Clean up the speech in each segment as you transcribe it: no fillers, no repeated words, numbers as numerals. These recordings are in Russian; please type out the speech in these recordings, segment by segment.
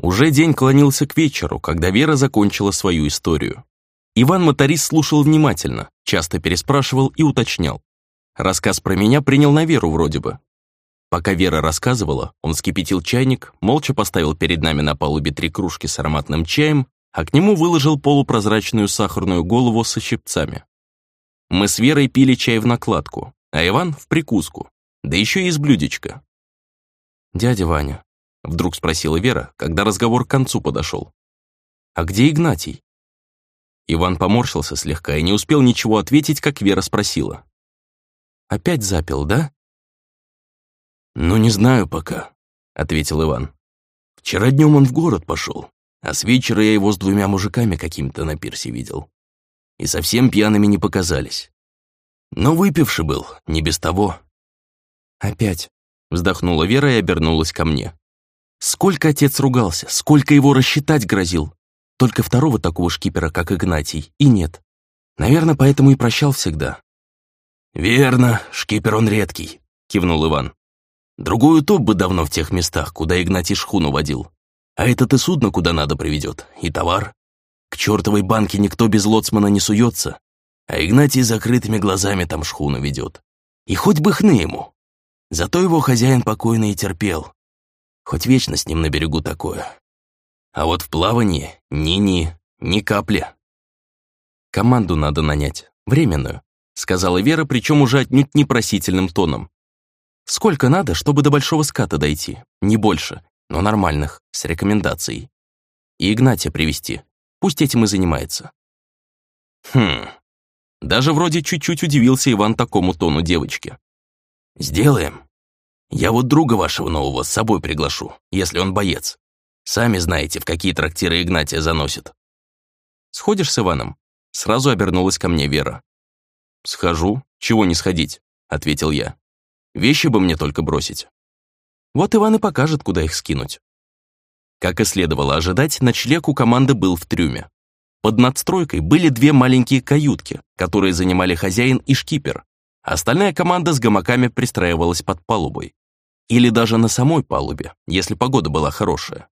Уже день клонился к вечеру, когда Вера закончила свою историю. Иван-моторист слушал внимательно, часто переспрашивал и уточнял. Рассказ про меня принял на веру вроде бы. Пока Вера рассказывала, он вскипятил чайник, молча поставил перед нами на палубе 3 кружки с ароматным чаем, а к нему выложил полупрозрачную сахарную голову со щипцами. Мы с Верой пили чай в накладку, а Иван в прикуску, да еще и из блюдечка. «Дядя Ваня», — вдруг спросила Вера, когда разговор к концу подошел, «а где Игнатий?» Иван поморщился слегка и не успел ничего ответить, как Вера спросила. «Опять запил, да?» «Ну, не знаю пока», — ответил Иван. «Вчера днем он в город пошел, а с вечера я его с 2 мужиками какими-то на пирсе видел. И совсем пьяными не показались. Но выпивший был, не без того». «Опять», — вздохнула Вера и обернулась ко мне. «Сколько отец ругался, сколько его рассчитать грозил. Только второго такого шкипера, как Игнатий, и нет. Наверное, поэтому и прощал всегда». «Верно, шкипер он редкий», — кивнул Иван. «Другой утоп бы давно в тех местах, куда Игнатий шхуну водил. А этот и судно куда надо приведет, и товар. К чертовой банке никто без лоцмана не суется, а Игнатий с закрытыми глазами там шхуну ведет. И хоть бы хны ему. Зато его хозяин покойный и терпел. Хоть вечно с ним на берегу такое. А вот в плавании ни капли». «Команду надо нанять, временную», — сказала Вера, причем уже отнюдь непросительным тоном. «Сколько надо, чтобы до большого ската дойти? Не больше, но нормальных, с рекомендацией. И Игнатия привести, пусть этим и занимается». Даже вроде чуть-чуть удивился Иван такому тону девочки. «Сделаем. Я вот друга вашего нового с собой приглашу, если он боец. Сами знаете, в какие трактиры Игнатия заносит». «Сходишь с Иваном?» Сразу обернулась ко мне Вера. «Схожу, чего не сходить», — ответил я. «Вещи бы мне только бросить». Вот Иван и покажет, куда их скинуть. Как и следовало ожидать, ночлег у команды был в трюме. Под надстройкой были 2 маленькие каютки, которые занимали хозяин и шкипер. Остальная команда с гамаками пристраивалась под палубой. Или даже на самой палубе, если погода была хорошая.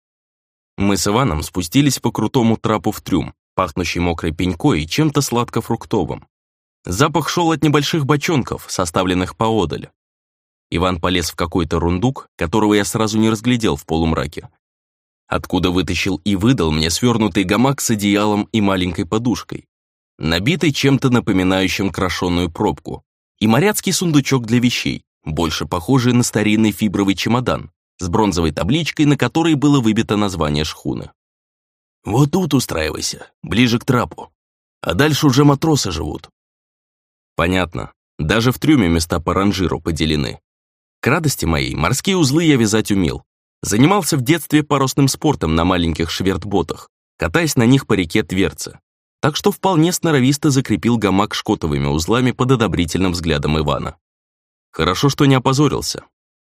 Мы с Иваном спустились по крутому трапу в трюм, пахнущий мокрой пенькой и чем-то сладко-фруктовым. Запах шел от небольших бочонков, составленных поодаль. Иван полез в какой-то рундук, которого я сразу не разглядел в полумраке. Откуда вытащил и выдал мне свернутый гамак с одеялом и маленькой подушкой, набитый чем-то напоминающим крашеную пробку, и моряцкий сундучок для вещей, больше похожий на старинный фибровый чемодан, с бронзовой табличкой, на которой было выбито название шхуны. «Вот тут устраивайся, ближе к трапу. А дальше уже матросы живут». Понятно. Даже в трюме места по ранжиру поделены. К радости моей, морские узлы я вязать умел. Занимался в детстве парусным спортом на маленьких швертботах, катаясь на них по реке Тверце. Так что вполне сноровисто закрепил гамак шкотовыми узлами под одобрительным взглядом Ивана. Хорошо, что не опозорился.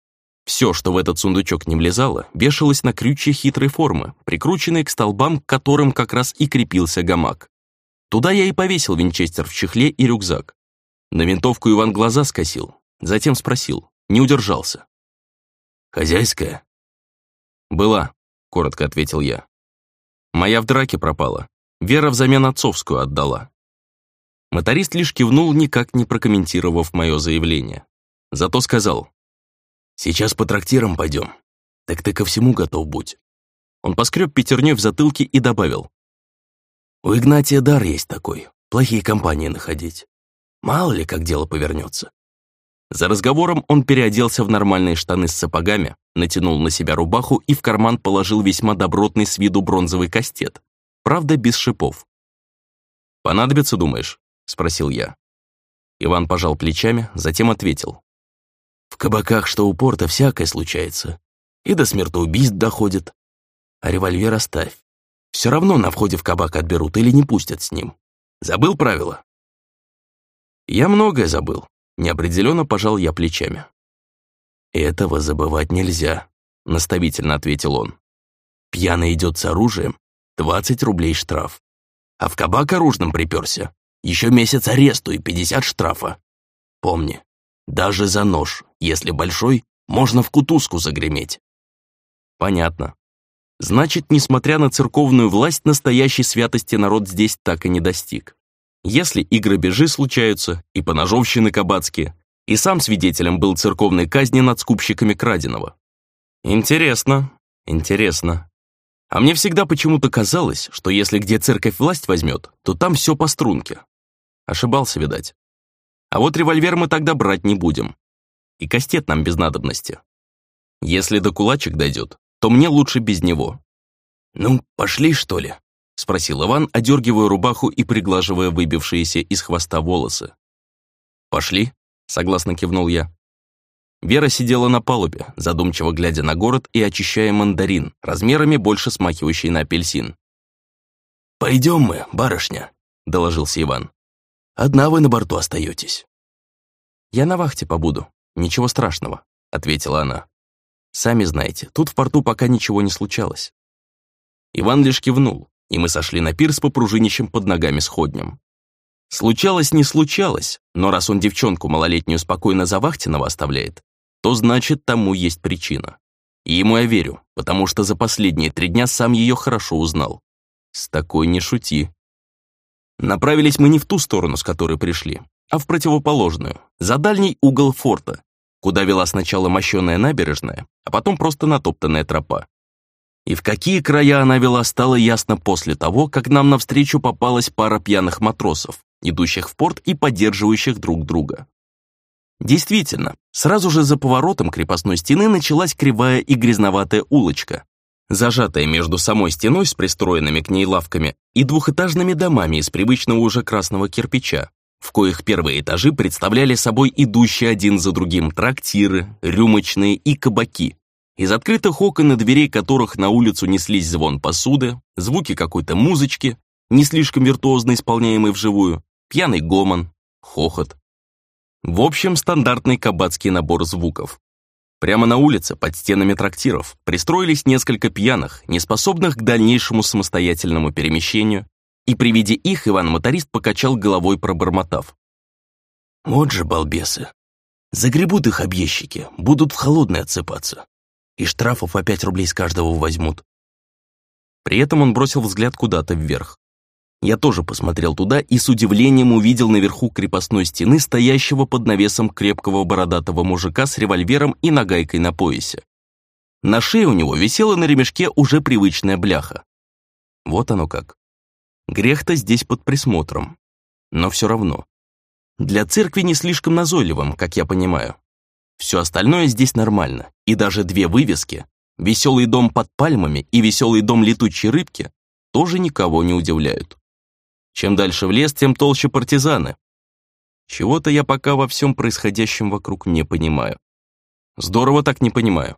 Все, что в этот сундучок не влезало, вешалось на крючья хитрой формы, прикрученные к столбам, к которым как раз и крепился гамак. Туда я и повесил винчестер в чехле и рюкзак. На винтовку Иван глаза скосил, затем спросил, не удержался. «Хозяйская?» «Была», — коротко ответил я. «Моя в драке пропала. Вера взамен отцовскую отдала». Моторист лишь кивнул, никак не прокомментировав мое заявление. Зато сказал: «Сейчас по трактирам пойдем. Так ты ко всему готов будь». Он поскреб пятерней в затылке и добавил: «У Игнатия дар есть такой, плохие компании находить. Мало ли, как дело повернется». За разговором он переоделся в нормальные штаны с сапогами, натянул на себя рубаху и в карман положил весьма добротный с виду бронзовый кастет, правда, без шипов. «Понадобится, думаешь?» — спросил я. Иван пожал плечами, затем ответил: «В кабаках, что у порта, всякое случается. И до смертоубийств доходит. А револьвер оставь. Все равно на входе в кабак отберут или не пустят с ним. Забыл правила?» «Я многое забыл», — неопределенно пожал я плечами. «Этого забывать нельзя», — наставительно ответил он. «Пьяный идет с оружием, 20 рублей штраф. А в кабак оружным приперся, еще месяц аресту и 50 штрафа. Помни, даже за нож, если большой, можно в кутузку загреметь». «Понятно». Значит, несмотря на церковную власть, настоящей святости народ здесь так и не достиг. Если и грабежи случаются, и поножовщины кабацкие, и сам свидетелем был церковной казни над скупщиками краденого. Интересно, интересно. А мне всегда почему-то казалось, что если где церковь власть возьмет, то там все по струнке. Ошибался, видать. А вот револьвер мы тогда брать не будем. И кастет нам без надобности. Если до кулачек дойдет, то мне лучше без него. «Ну, пошли, что ли?» — спросил Иван, одергивая рубаху и приглаживая выбившиеся из хвоста волосы. «Пошли», — согласно кивнул я. Вера сидела на палубе, задумчиво глядя на город и очищая мандарин, размерами больше смахивающий на апельсин. «Пойдем мы, барышня», — доложился Иван. «Одна вы на борту остаетесь». «Я на вахте побуду, ничего страшного», — ответила она. «Сами знаете, тут в порту пока ничего не случалось». Иван лишь кивнул, и мы сошли на пирс по пружинищам под ногами сходням. Случалось, не случалось, но раз он девчонку малолетнюю спокойно за вахтенного оставляет, то значит, тому есть причина. И ему я верю, потому что за последние 3 дня сам ее хорошо узнал. С такой не шути. Направились мы не в ту сторону, с которой пришли, а в противоположную, за дальний угол форта, куда вела сначала мощеная набережная, а потом просто натоптанная тропа. И в какие края она вела, стало ясно после того, как нам навстречу попалась пара пьяных матросов, идущих в порт и поддерживающих друг друга. Действительно, сразу же за поворотом крепостной стены началась кривая и грязноватая улочка, зажатая между самой стеной с пристроенными к ней лавками и двухэтажными домами из привычного уже красного кирпича, в коих первые этажи представляли собой идущие один за другим трактиры, рюмочные и кабаки, из открытых окон и дверей которых на улицу неслись звон посуды, звуки какой-то музычки, не слишком виртуозно исполняемой вживую, пьяный гомон, хохот. В общем, стандартный кабацкий набор звуков. Прямо на улице, под стенами трактиров, пристроились несколько пьяных, неспособных к дальнейшему самостоятельному перемещению, и при виде их Иван-моторист покачал головой, пробормотав. «Вот же балбесы. Загребут их объездчики, будут в холодной отсыпаться. И штрафов по 5 рублей с каждого возьмут». При этом он бросил взгляд куда-то вверх. Я тоже посмотрел туда и с удивлением увидел наверху крепостной стены стоящего под навесом крепкого бородатого мужика с револьвером и нагайкой на поясе. На шее у него висела на ремешке уже привычная бляха. Вот оно как. Грех-то здесь под присмотром. Но все равно. Для церкви не слишком назойливым, как я понимаю. Все остальное здесь нормально. И даже 2 вывески «Веселый дом под пальмами» и «Веселый дом летучей рыбки» тоже никого не удивляют. Чем дальше в лес, тем толще партизаны. Чего-то я пока во всем происходящем вокруг не понимаю. Здорово так не понимаю.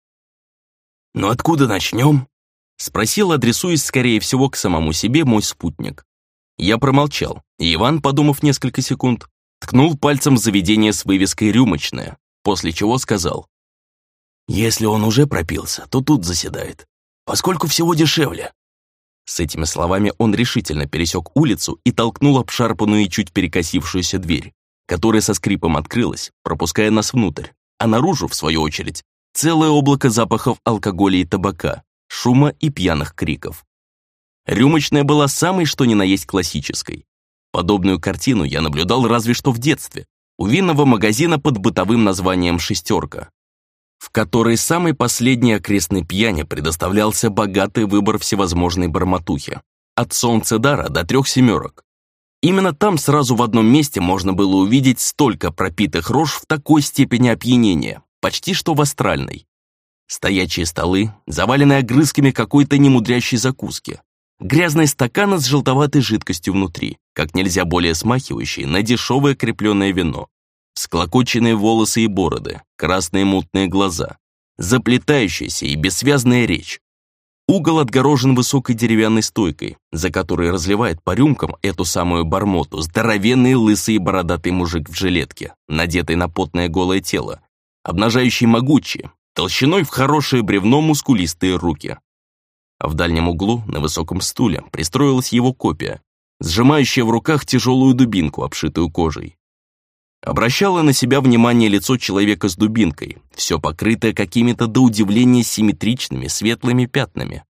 «Ну откуда начнем?» — спросил, адресуясь, скорее всего, к самому себе мой спутник. Я промолчал, и Иван, подумав несколько секунд, ткнул пальцем в заведение с вывеской «Рюмочная», после чего сказал. «Если он уже пропился, то тут заседает, поскольку всего дешевле». С этими словами он решительно пересек улицу и толкнул обшарпанную и чуть перекосившуюся дверь, которая со скрипом открылась, пропуская нас внутрь, а наружу, в свою очередь, целое облако запахов алкоголя и табака, шума и пьяных криков. Рюмочная была самой что ни на есть классической. Подобную картину я наблюдал разве что в детстве, у винного магазина под бытовым названием «Шестерка», в которой самой последней окрестной пьяни предоставлялся богатый выбор всевозможной бормотухи, от солнцедара до 3 семерок. Именно там сразу в одном месте можно было увидеть столько пропитых рож в такой степени опьянения, почти что в астральной. Стоячие столы, заваленные огрызками какой-то немудрящей закуски, грязные стаканы с желтоватой жидкостью внутри, как нельзя более смахивающие на дешевое крепленное вино, всклокоченные волосы и бороды, красные мутные глаза, заплетающаяся и бессвязная речь. Угол отгорожен высокой деревянной стойкой, за которой разливает по рюмкам эту самую бормоту здоровенный лысый и бородатый мужик в жилетке, надетый на потное голое тело, обнажающий могучие, толщиной в хорошее бревно мускулистые руки. А в дальнем углу, на высоком стуле, пристроилась его копия, сжимающая в руках тяжелую дубинку, обшитую кожей. Обращало на себя внимание лицо человека с дубинкой, все покрытое какими-то до удивления симметричными светлыми пятнами.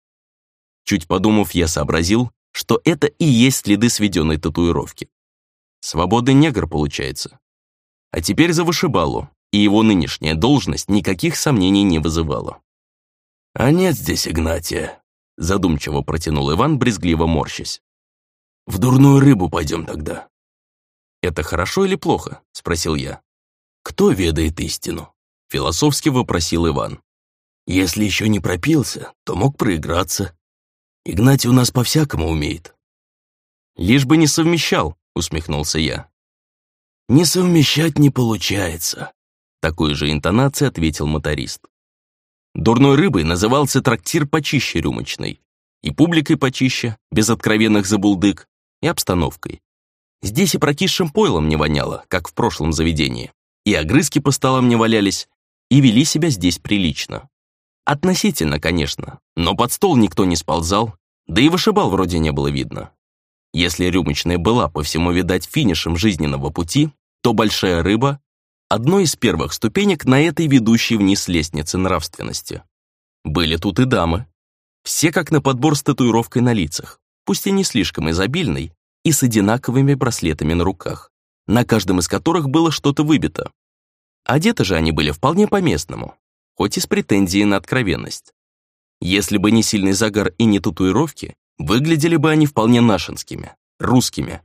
Чуть подумав, я сообразил, что это и есть следы сведенной татуировки. Свободный негр получается. А теперь за вышибалу, и его нынешняя должность никаких сомнений не вызывала. «А нет здесь Игнатия», — задумчиво протянул Иван, брезгливо морщась. «В дурную рыбу пойдем тогда». «Это хорошо или плохо?» — спросил я. «Кто ведает истину?» — философски вопросил Иван. «Если еще не пропился, то мог проиграться. Игнатий у нас по-всякому умеет». «Лишь бы не совмещал», — усмехнулся я. «Не совмещать не получается», — такой же интонацией ответил моторист. Дурной рыбой назывался трактир почище рюмочной. И публикой почище, без откровенных забулдык, и обстановкой. Здесь и прокисшим пойлом не воняло, как в прошлом заведении. И огрызки по столам не валялись, и вели себя здесь прилично. Относительно, конечно, но под стол никто не сползал, да и вышибал вроде не было видно. Если рюмочная была по всему, видать, финишем жизненного пути, то большая рыба — одной из первых ступенек на этой ведущей вниз лестнице нравственности. Были тут и дамы. Все как на подбор с татуировкой на лицах, пусть и не слишком изобильной, и с одинаковыми браслетами на руках, на каждом из которых было что-то выбито. Одеты же они были вполне по-местному, хоть и с претензией на откровенность. Если бы не сильный загар и не татуировки, выглядели бы они вполне нашинскими, русскими.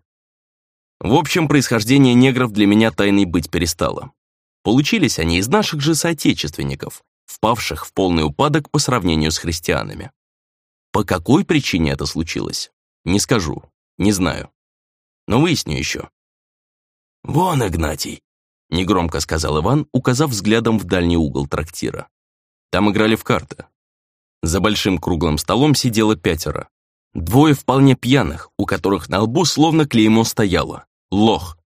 В общем, происхождение негров для меня тайной быть перестало. Получились они из наших же соотечественников, впавших в полный упадок по сравнению с христианами. По какой причине это случилось? Не скажу, не знаю. Но выясню еще. «Вон, Игнатий», — негромко сказал Иван, указав взглядом в дальний угол трактира. Там играли в карты. За большим круглым столом сидело 5. 2 вполне пьяных, у которых на лбу словно клеймо стояло. Лох.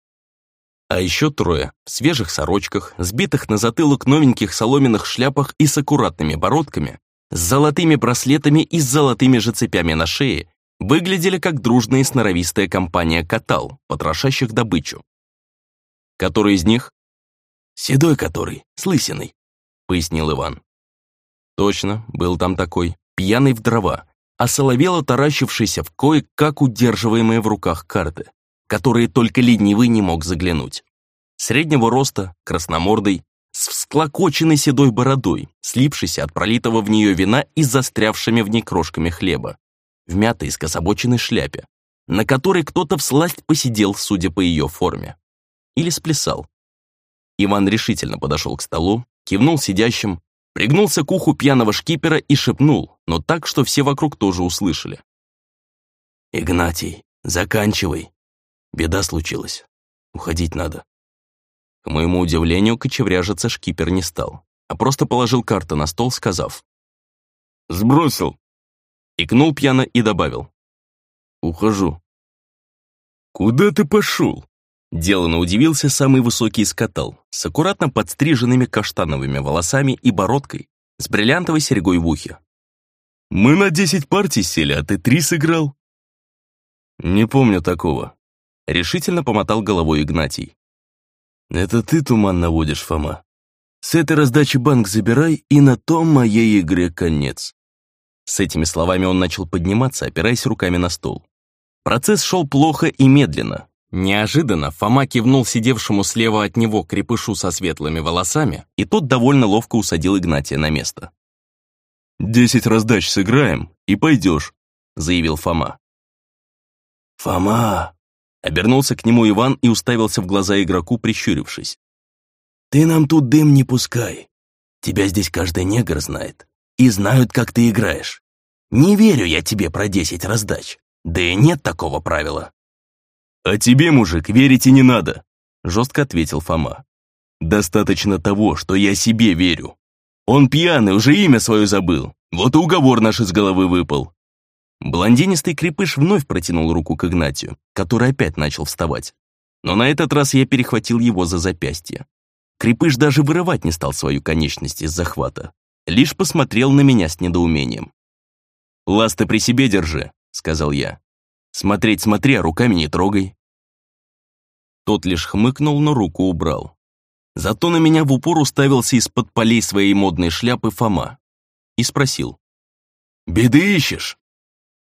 А еще 3 в свежих сорочках, сбитых на затылок новеньких соломенных шляпах и с аккуратными бородками, с золотыми браслетами и с золотыми же цепями на шее, выглядели как дружная и сноровистая компания катал, потрошащих добычу. Который из них? «Седой который, с лысиной», — пояснил Иван. Точно, был там такой, пьяный в дрова, осоловело таращившийся в кое-как удерживаемые в руках карты, которые только ленивый не мог заглянуть. Среднего роста, красномордый, с всклокоченной седой бородой, слипшейся от пролитого в нее вина и застрявшими в ней крошками хлеба, в мятой скособоченной шляпе, на которой кто-то всласть посидел, судя по ее форме. Или сплясал. Иван решительно подошел к столу, кивнул сидящим, пригнулся к уху пьяного шкипера и шепнул, но так, что все вокруг тоже услышали. «Игнатий, заканчивай. Беда случилась. Уходить надо». К моему удивлению, кочевряжиться шкипер не стал, а просто положил карты на стол, сказав: «Сбросил». Икнул пьяно и добавил: «Ухожу». «Куда ты пошел?» Делано удивился самый высокий из катал, с аккуратно подстриженными каштановыми волосами и бородкой, с бриллиантовой серьгой в ухе. «Мы на 10 партий сели, а ты 3 сыграл». «Не помню такого», — решительно помотал головой Игнатий. «Это ты туман наводишь, Фома. С этой раздачи банк забирай, и на том моей игре конец». С этими словами он начал подниматься, опираясь руками на стол. Процесс шел плохо и медленно. Неожиданно Фома кивнул сидевшему слева от него крепышу со светлыми волосами, и тот довольно ловко усадил Игнатия на место. 10 раздач сыграем, и пойдешь», — заявил Фома. «Фома!» — обернулся к нему Иван и уставился в глаза игроку, прищурившись. «Ты нам тут дым не пускай. Тебя здесь каждый негр знает. И знают, как ты играешь. Не верю я тебе про 10 раздач. Да и нет такого правила». «А тебе, мужик, верить и не надо», — жестко ответил Фома. «Достаточно того, что я себе верю. Он пьяный, уже имя свое забыл. Вот и уговор наш из головы выпал». Блондинистый крепыш вновь протянул руку к Игнатию, который опять начал вставать. Но на этот раз я перехватил его за запястье. Крепыш даже вырывать не стал свою конечность из захвата. Лишь посмотрел на меня с недоумением. «Ласты при себе держи», — сказал я. «Смотреть смотри, а руками не трогай». Тот лишь хмыкнул, но руку убрал. Зато на меня в упор уставился из-под полей своей модной шляпы Фома и спросил: «Беды ищешь?»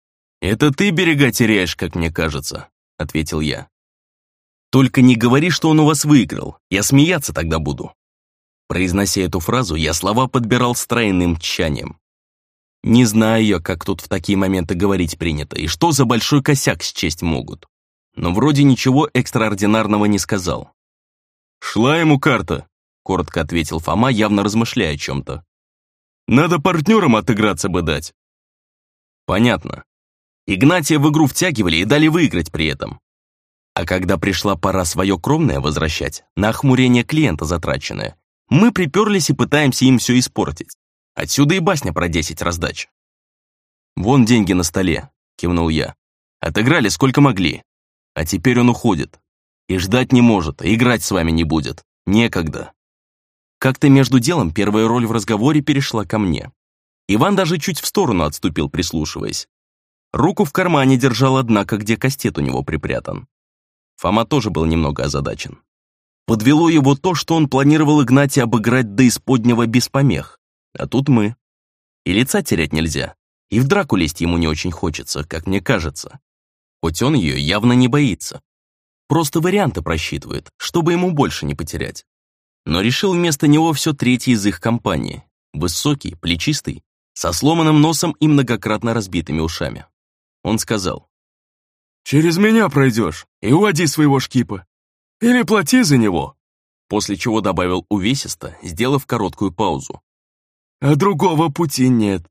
«Это ты берега теряешь, как мне кажется», — ответил я. «Только не говори, что он у вас выиграл, я смеяться тогда буду». Произнося эту фразу, я слова подбирал с тройным тщанием. Не знаю я, как тут в такие моменты говорить принято, и что за большой косяк счесть могут. Но вроде ничего экстраординарного не сказал. «Шла ему карта», — коротко ответил Фома, явно размышляя о чем-то. «Надо партнерам отыграться бы дать». «Понятно. Игнатия в игру втягивали и дали выиграть при этом. А когда пришла пора свое кровное возвращать, на охмурение клиента затраченное, мы приперлись и пытаемся им все испортить. Отсюда и басня про 10 раздач». «Вон деньги на столе», — кивнул я. «Отыграли сколько могли. А теперь он уходит. И ждать не может, и играть с вами не будет. Некогда». Как-то между делом первая роль в разговоре перешла ко мне. Иван даже чуть в сторону отступил, прислушиваясь. Руку в кармане держал, однако, где кастет у него припрятан. Фома тоже был немного озадачен. Подвело его то, что он планировал Игнатия обыграть до исподнего без помех. А тут мы. И лица терять нельзя, и в драку лезть ему не очень хочется, как мне кажется. Хоть он ее явно не боится. Просто варианты просчитывает, чтобы ему больше не потерять. Но решил вместо него все третий из их компании. Высокий, плечистый, со сломанным носом и многократно разбитыми ушами. Он сказал: «Через меня пройдешь и уводи своего шкипа. Или плати за него». После чего добавил увесисто, сделав короткую паузу: «А другого пути нет».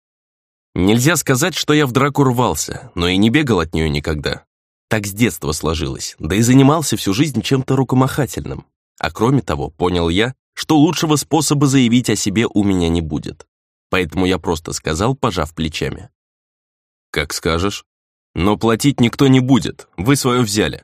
Нельзя сказать, что я в драку рвался, но и не бегал от нее никогда. Так с детства сложилось, да и занимался всю жизнь чем-то рукомахательным. А кроме того, понял я, что лучшего способа заявить о себе у меня не будет. Поэтому я просто сказал, пожав плечами: «Как скажешь. Но платить никто не будет, вы свое взяли».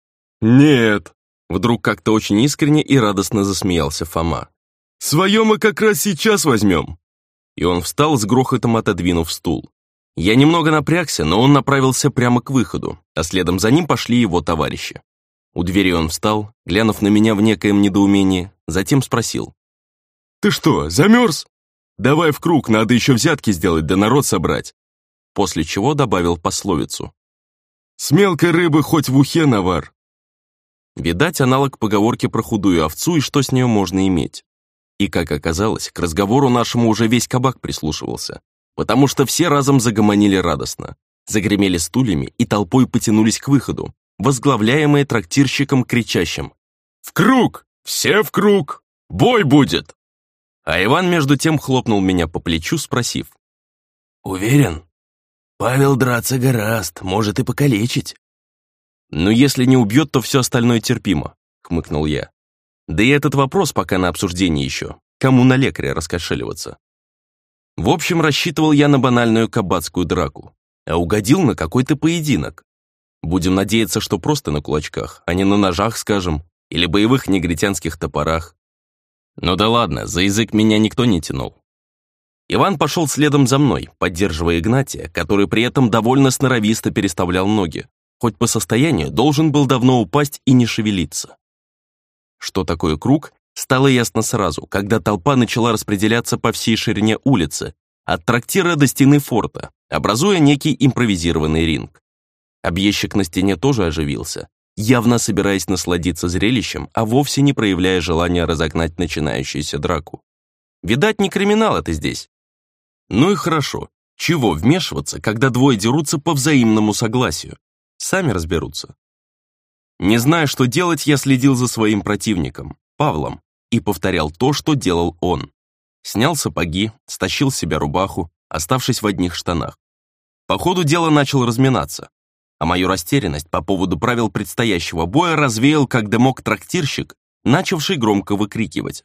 «Нет», — вдруг как-то очень искренне и радостно засмеялся Фома. «Свое мы как раз сейчас возьмем». И он встал, с грохотом отодвинув стул. Я немного напрягся, но он направился прямо к выходу, а следом за ним пошли его товарищи. У двери он встал, глянув на меня в некоем недоумении, затем спросил: «Ты что, замерз? Давай в круг, надо еще взятки сделать да народ собрать». После чего добавил пословицу: «С мелкой рыбы хоть в ухе навар». Видать, аналог поговорки про худую овцу и что с нее можно иметь. И, как оказалось, к разговору нашему уже весь кабак прислушивался, потому что все разом загомонили радостно, загремели стульями и толпой потянулись к выходу, возглавляемые трактирщиком, кричащим: «В круг! Все в круг! Бой будет!» А Иван между тем хлопнул меня по плечу, спросив: «Уверен? Павел драться гораст, может и покалечить». «Ну, если не убьет, то все остальное терпимо», — хмыкнул я. «Да и этот вопрос пока на обсуждении еще. Кому на лекаря раскошеливаться?» В общем, рассчитывал я на банальную кабацкую драку, а угодил на какой-то поединок. Будем надеяться, что просто на кулачках, а не на ножах, скажем, или боевых негритянских топорах. Ну да ладно, за язык меня никто не тянул. Иван пошел следом за мной, поддерживая Игнатия, который при этом довольно сноровисто переставлял ноги, хоть по состоянию должен был давно упасть и не шевелиться. Что такое круг, стало ясно сразу, когда толпа начала распределяться по всей ширине улицы, от трактира до стены форта, образуя некий импровизированный ринг. Объездчик на стене тоже оживился, явно собираясь насладиться зрелищем, а вовсе не проявляя желания разогнать начинающуюся драку. Видать, не криминал это здесь. Ну и хорошо, чего вмешиваться, когда двое дерутся по взаимному согласию? Сами разберутся. Не зная, что делать, я следил за своим противником, Павлом, и повторял то, что делал он. Снял сапоги, стащил с себя рубаху, оставшись в одних штанах. По ходу дела начал разминаться, а мою растерянность по поводу правил предстоящего боя развеял, как дымок, трактирщик, начавший громко выкрикивать: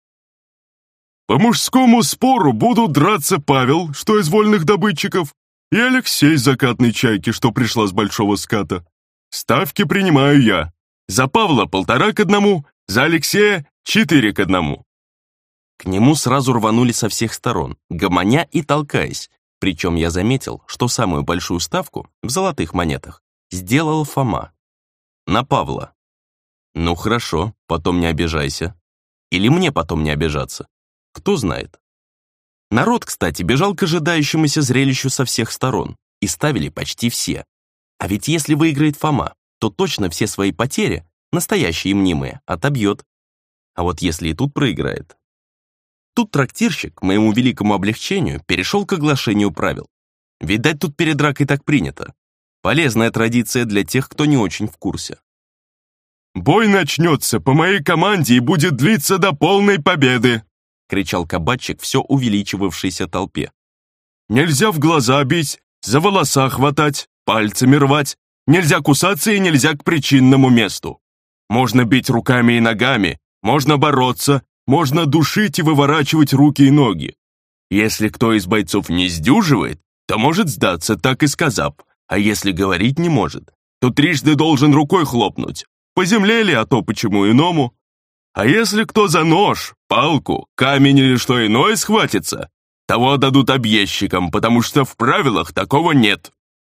«По мужскому спору будут драться Павел, что из вольных добытчиков, и Алексей из закатной чайки, что пришла с большого ската. Ставки принимаю я. За Павла 1,5-1, за Алексея 4-1. К нему сразу рванули со всех сторон, гомоня и толкаясь, причем я заметил, что самую большую ставку, в золотых монетах, сделал Фома. На Павла. Ну хорошо, потом не обижайся. Или мне потом не обижаться. Кто знает. Народ, кстати, бежал к ожидающемуся зрелищу со всех сторон, и ставили почти все. А ведь если выиграет Фома, то точно все свои потери, настоящие и мнимые, отобьет. А вот если и тут проиграет... Тут трактирщик, к моему великому облегчению, перешел к оглашению правил. Видать, тут перед дракой так принято. Полезная традиция для тех, кто не очень в курсе. «Бой начнется по моей команде и будет длиться до полной победы!» — кричал кабачик все увеличивавшейся толпе. «Нельзя в глаза бить, за волоса хватать, пальцами рвать, нельзя кусаться и нельзя к причинному месту. Можно бить руками и ногами, можно бороться, можно душить и выворачивать руки и ноги. Если кто из бойцов не сдюживает, то может сдаться, так и сказав, а если говорить не может, то трижды должен рукой хлопнуть. По земле ли, а то почему иному? А если кто за нож, палку, камень или что иное схватится, того отдадут объездчикам, потому что в правилах такого нет».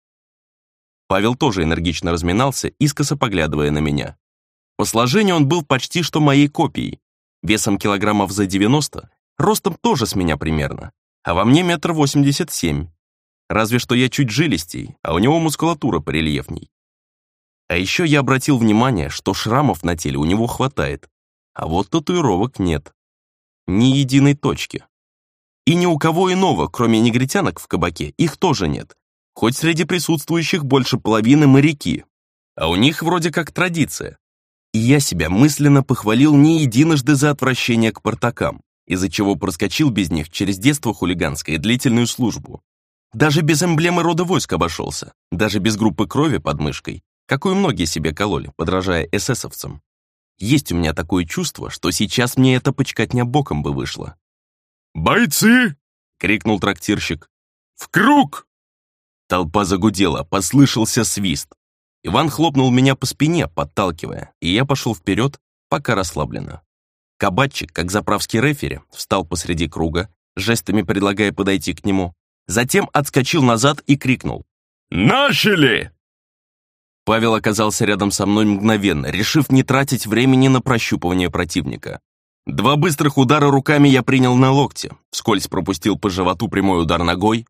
Павел тоже энергично разминался, искоса поглядывая на меня. По сложению он был почти что моей копией. Весом килограммов за 90, ростом тоже с меня примерно, а во мне 1,87 м. Разве что я чуть жилистей, а у него мускулатура порельефней. А еще я обратил внимание, что шрамов на теле у него хватает, а вот татуировок нет. Ни единой точки. И ни у кого иного, кроме негритянок в кабаке, их тоже нет. Хоть среди присутствующих больше половины моряки. А у них вроде как традиция. И я себя мысленно похвалил не единожды за отвращение к портакам, из-за чего проскочил без них через детство хулиганское и длительную службу. Даже без эмблемы рода войск обошелся, даже без группы крови под мышкой, какую многие себе кололи, подражая эсэсовцам. Есть у меня такое чувство, что сейчас мне эта почкотня боком бы вышла. «Бойцы!» — крикнул трактирщик. «В круг!» Толпа загудела, послышался свист. Иван хлопнул меня по спине, подталкивая, и я пошел вперед, пока расслабленно. Кабачик, как заправский рефери, встал посреди круга, жестами предлагая подойти к нему, затем отскочил назад и крикнул: «Начали!» Павел оказался рядом со мной мгновенно, решив не тратить времени на прощупывание противника. 2 быстрых удара руками я принял на локти, вскользь пропустил по животу прямой удар ногой,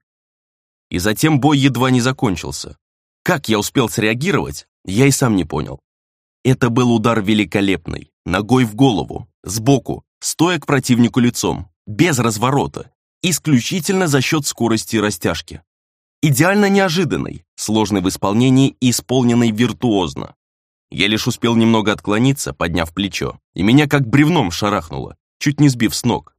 и затем бой едва не закончился. Как я успел среагировать, я и сам не понял. Это был удар великолепный, ногой в голову, сбоку, стоя к противнику лицом, без разворота, исключительно за счет скорости и растяжки. Идеально неожиданный, сложный в исполнении и исполненный виртуозно. Я лишь успел немного отклониться, подняв плечо, и меня как бревном шарахнуло, чуть не сбив с ног.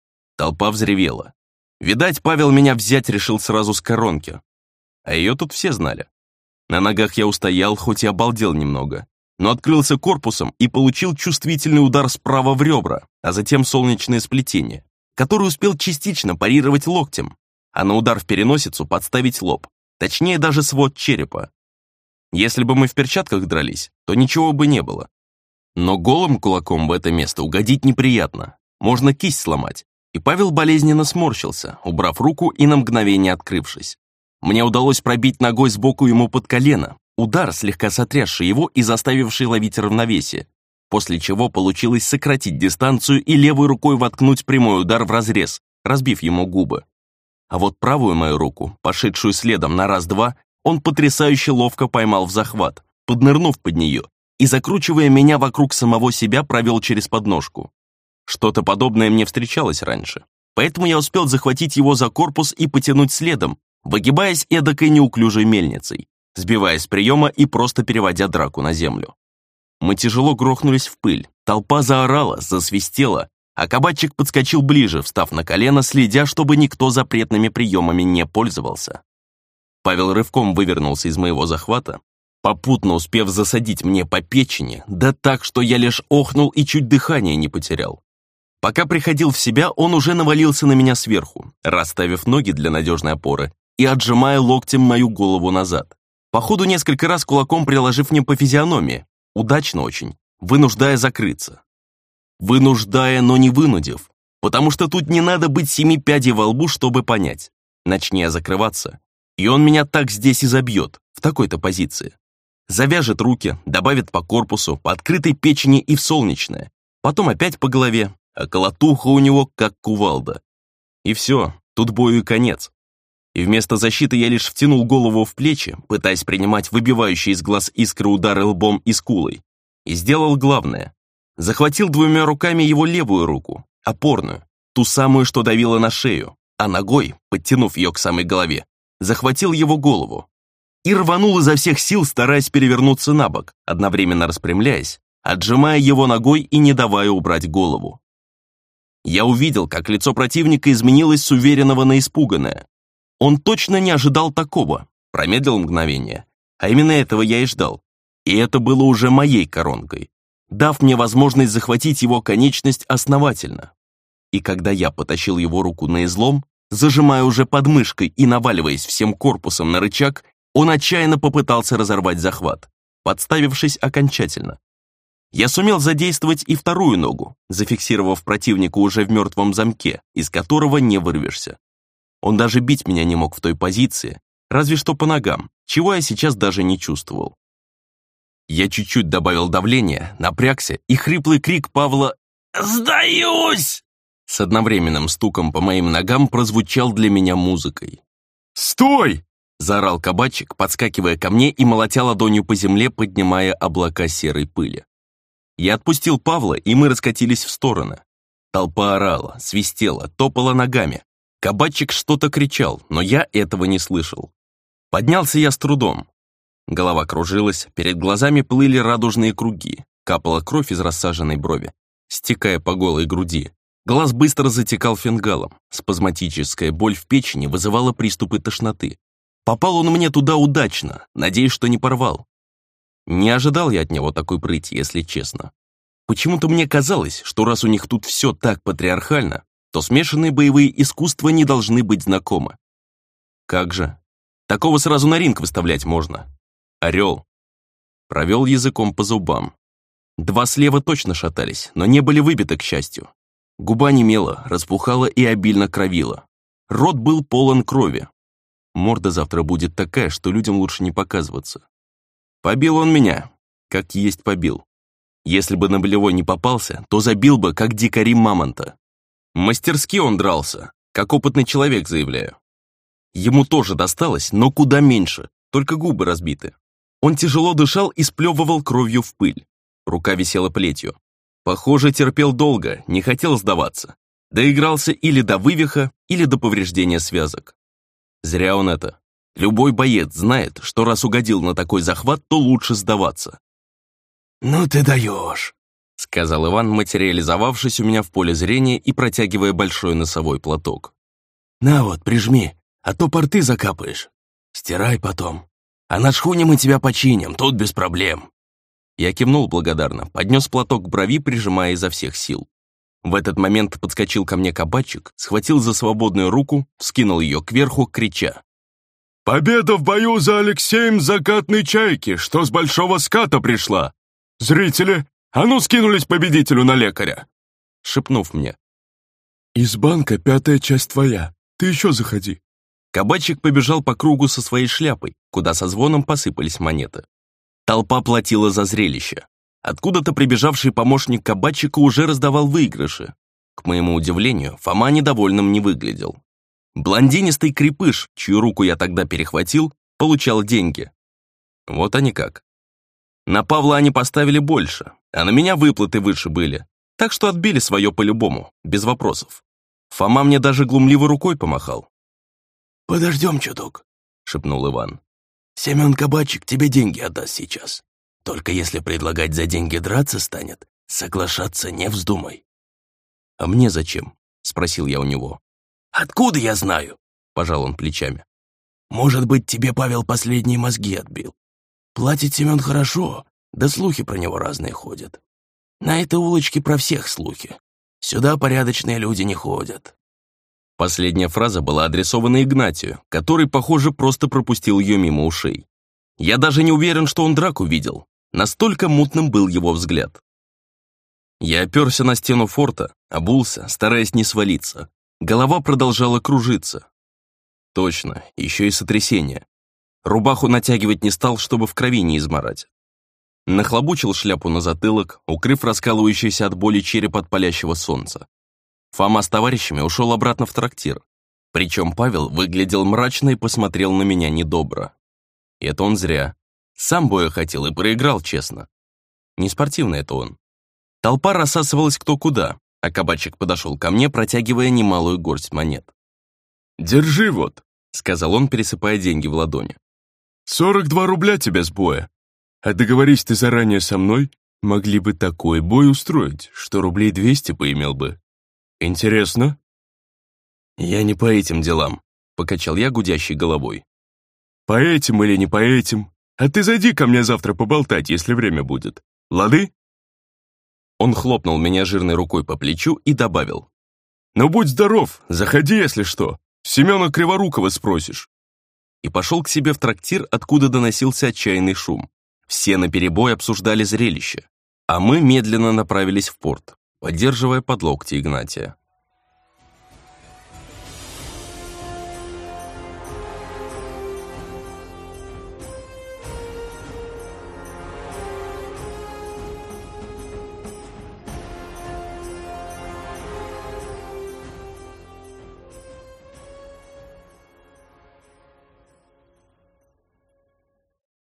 Толпа взревела. Видать, Павел меня взять решил сразу с коронки. А ее тут все знали. На ногах я устоял, хоть и обалдел немного, но открылся корпусом и получил чувствительный удар справа в ребра, а затем солнечное сплетение, который успел частично парировать локтем, а на удар в переносицу подставить лоб, точнее даже свод черепа. Если бы мы в перчатках дрались, то ничего бы не было. Но голым кулаком в это место угодить неприятно, можно кисть сломать, и Павел болезненно сморщился, убрав руку и на мгновение открывшись. Мне удалось пробить ногой сбоку ему под колено, удар, слегка сотрясший его и заставивший ловить равновесие, после чего получилось сократить дистанцию и левой рукой воткнуть прямой удар в разрез, разбив ему губы. А вот правую мою руку, пошедшую следом на раз-два, он потрясающе ловко поймал в захват, поднырнув под нее, и, закручивая меня вокруг самого себя, провел через подножку. Что-то подобное мне встречалось раньше, поэтому я успел захватить его за корпус и потянуть следом, выгибаясь эдакой неуклюжей мельницей, сбивая с приема и просто переводя драку на землю. Мы тяжело грохнулись в пыль, толпа заорала, засвистела, а кабачик подскочил ближе, встав на колено, следя, чтобы никто запретными приемами не пользовался. Павел рывком вывернулся из моего захвата, попутно успев засадить мне по печени, да так, что я лишь охнул и чуть дыхание не потерял. Пока приходил в себя, он уже навалился на меня сверху, расставив ноги для надежной опоры и отжимая локтем мою голову назад. Походу, несколько раз кулаком приложив мне по физиономии, удачно очень, вынуждая закрыться. Вынуждая, но не вынудив, потому что тут не надо быть 7 пядей во лбу, чтобы понять. Начни я закрываться, и он меня так здесь и забьет, в такой-то позиции. Завяжет руки, добавит по корпусу, по открытой печени и в солнечное, потом опять по голове, а колотуха у него как кувалда. И все, тут бою и конец. и вместо защиты я лишь втянул голову в плечи, пытаясь принимать выбивающие из глаз искры удары лбом и скулой, и сделал главное. Захватил двумя руками его левую руку, опорную, ту самую, что давила на шею, а ногой, подтянув ее к самой голове, захватил его голову и рванул изо всех сил, стараясь перевернуться на бок, одновременно распрямляясь, отжимая его ногой и не давая убрать голову. Я увидел, как лицо противника изменилось с уверенного на испуганное. Он точно не ожидал такого, промедлил мгновение, а именно этого я и ждал. И это было уже моей коронкой, дав мне возможность захватить его конечность основательно. И когда я потащил его руку на излом, зажимая уже подмышкой и наваливаясь всем корпусом на рычаг, он отчаянно попытался разорвать захват, подставившись окончательно. Я сумел задействовать и вторую ногу, зафиксировав противника уже в мертвом замке, из которого не вырвешься. Он даже бить меня не мог в той позиции, разве что по ногам, чего я сейчас даже не чувствовал. Я чуть-чуть добавил давления, напрягся, и хриплый крик Павла «Сдаюсь!» с одновременным стуком по моим ногам прозвучал для меня музыкой. «Стой!» — заорал кабачик, подскакивая ко мне и молотя ладонью по земле, поднимая облака серой пыли. Я отпустил Павла, и мы раскатились в стороны. Толпа орала, свистела, топала ногами. Кабачик что-то кричал, но я этого не слышал. Поднялся я с трудом. Голова кружилась, перед глазами плыли радужные круги, капала кровь из рассаженной брови, стекая по голой груди. Глаз быстро затекал фингалом, спазматическая боль в печени вызывала приступы тошноты. Попал он мне туда удачно, надеюсь, что не порвал. Не ожидал я от него такой прыти, если честно. Почему-то мне казалось, что раз у них тут все так патриархально, то смешанные боевые искусства не должны быть знакомы. Как же? Такого сразу на ринг выставлять можно. Орел. Провел языком по зубам. Два слева точно шатались, но не были выбиты, к счастью. Губа немела, распухала и обильно кровила. Рот был полон крови. Морда завтра будет такая, что людям лучше не показываться. Побил он меня, как есть побил. Если бы на болевой не попался, то забил бы, как дикари мамонта. Мастерски он дрался, как опытный человек, заявляю. Ему тоже досталось, но куда меньше, только губы разбиты. Он тяжело дышал и сплевывал кровью в пыль. Рука висела плетью. Похоже, терпел долго, не хотел сдаваться. Доигрался или до вывиха, или до повреждения связок. Зря он это. Любой боец знает, что раз угодил на такой захват, то лучше сдаваться. «Ну ты даешь», — сказал Иван, материализовавшись у меня в поле зрения и протягивая большой носовой платок. «На вот, прижми, а то порты закапаешь. Стирай потом. А на шхуне мы тебя починим, тут без проблем». Я кивнул благодарно, поднес платок к брови, прижимая изо всех сил. В этот момент подскочил ко мне кабачик, схватил за свободную руку, вскинул ее кверху, крича. «Победа в бою за Алексеем Закатной Чайки, что с большого ската пришла! Зрители, а ну скинулись победителю на лекаря!» Шепнув мне. «Из банка 5-я часть твоя, ты еще заходи». Кабачик побежал по кругу со своей шляпой, куда со звоном посыпались монеты. Толпа платила за зрелище. Откуда-то прибежавший помощник кабачика уже раздавал выигрыши. К моему удивлению, Фома недовольным не выглядел. Блондинистый крепыш, чью руку я тогда перехватил, получал деньги. Вот они как. На Павла они поставили больше, а на меня выплаты выше были, так что отбили свое по-любому, без вопросов. Фома мне даже глумливо рукой помахал. «Подождем чуток», — шепнул Иван. «Семен Кабачик тебе деньги отдаст сейчас. Только если предлагать за деньги драться станет, соглашаться не вздумай». «А мне зачем?» — спросил я у него. «Откуда я знаю?» — пожал он плечами. «Может быть, тебе Павел последние мозги отбил. Платит Семен хорошо, да слухи про него разные ходят. На этой улочке про всех слухи. Сюда порядочные люди не ходят». Последняя фраза была адресована Игнатию, который, похоже, просто пропустил ее мимо ушей. Я даже не уверен, что он драку видел. Настолько мутным был его взгляд. Я оперся на стену форта, обулся, стараясь не свалиться. Голова продолжала кружиться. Точно, еще и сотрясение. Рубаху натягивать не стал, чтобы в крови не измарать. Нахлобучил шляпу на затылок, укрыв раскалывающийся от боли череп от палящего солнца. Фома с товарищами ушел обратно в трактир. Причем Павел выглядел мрачно и посмотрел на меня недобро. И это он зря. Сам боя хотел и проиграл честно. Не спортивный это он. Толпа рассасывалась кто куда, а кабачик подошел ко мне, протягивая немалую горсть монет. «Держи вот», — сказал он, пересыпая деньги в ладони. 42 рубля тебе с боя. А договорись ты заранее со мной, могли бы такой бой устроить, что рублей 200 поимел бы. Интересно?» «Я не по этим делам», — покачал я гудящей головой. «По этим или не по этим? А ты зайди ко мне завтра поболтать, если время будет. Лады?» Он хлопнул меня жирной рукой по плечу и добавил. «Ну будь здоров, заходи, если что. Семена Криворукова спросишь». И пошел к себе в трактир, откуда доносился отчаянный шум. Все наперебой обсуждали зрелище, а мы медленно направились в порт, поддерживая под локти Игнатия.